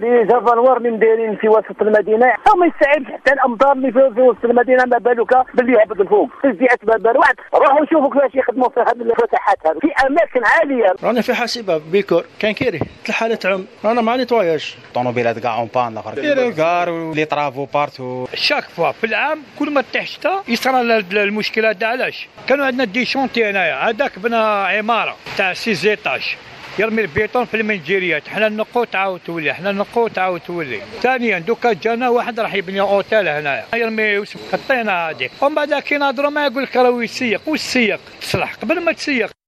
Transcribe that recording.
لي جافانوار اللي مدايرين في وسط المدينه ما يستوعبش حتى الامطار اللي في وسط المدينه، ما بالك باللي هبط الفوق في الجهات باب واحد. روحوا شوفوا كيفاش يخدموا في هذه الفتحات هذه في اماكن عاليه. رانا في حاسبه بيكور كان كيري حاله عم رانا مع نيتواياج طونوبيلات كاع اون بان اخر كار ولي طرافو بارتو شاك فوا في العام كل ما طيح شتا يصرى المشكله هذا. علاش كانوا عندنا دي شونتي هنايا هذاك بنى عماره تاع 6 زيتاج يرمي البيطون في المنجيريات، حنا نقو تعاود تولي، حنا نقو تعاود تولي. ثانيا دوكا جانا واحد راح يبني اوتيل هنايا يرمي الطينه هذيك، ومن بعد كي نهضروا ما يقول لك راهو يسيق والسيق تصلح قبل ما تسيق.